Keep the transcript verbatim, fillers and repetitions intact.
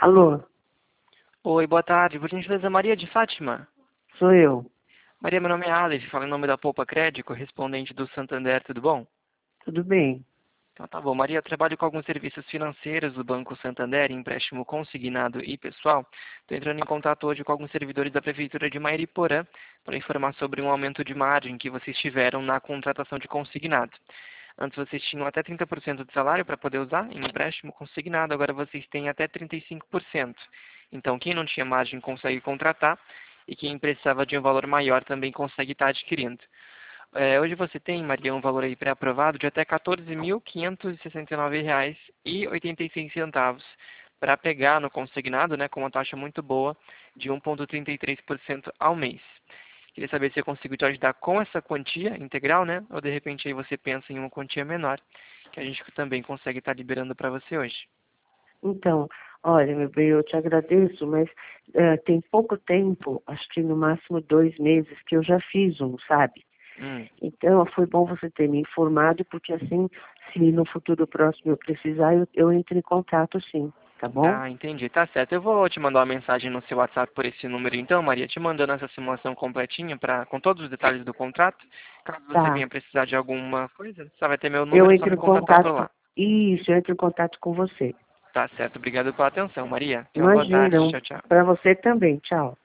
Alô, Oi, boa tarde. Por gentileza, Maria de Fátima. sou eu. Maria, meu nome é Alex, falo em nome da Poupa Crédito, correspondente do Santander, tudo bom? Tudo bem? Então tá bom. Maria, eu trabalho com alguns serviços financeiros do Banco Santander, empréstimo consignado e pessoal. Estou entrando em contato hoje com alguns servidores da Prefeitura de Mairiporã para informar sobre um aumento de margem que vocês tiveram na contratação de consignado. Antes vocês tinham até trinta por cento de salário para poder usar em empréstimo consignado, agora vocês têm até trinta e cinco por cento. Então, quem não tinha margem consegue contratar e quem precisava de um valor maior também consegue estar adquirindo. É, hoje você tem, Maria, um valor aí pré-aprovado de até quatorze mil quinhentos e sessenta e nove reais e oitenta e seis centavos para pegar no consignado, né, com uma taxa muito boa de um vírgula trinta e três por cento ao mês. Queria saber se eu consigo te ajudar com essa quantia integral, né? Ou de repente aí você pensa em uma quantia menor, que a gente também consegue estar liberando para você hoje. Então, olha, meu bem, eu te agradeço, mas eh, tem pouco tempo, acho que no máximo dois meses, que eu já fiz um, sabe? Hum. Então, foi bom você ter me informado, porque assim, se no futuro próximo eu precisar, eu, eu entro em contato sim, tá bom? Ah, entendi. Tá certo. Eu vou te mandar uma mensagem no seu WhatsApp por esse número então, Maria, te mandando essa simulação completinha pra, com todos os detalhes do contrato. Caso você Tá. venha precisar de alguma coisa, só vai ter meu Eu número, é só entro me em contatar contato por com... lá. Isso, eu entro em contato com você. Tá certo. Obrigado pela atenção, Maria. Tenha uma boa Imagina, tarde. um, Tchau, tchau. para você também. Tchau.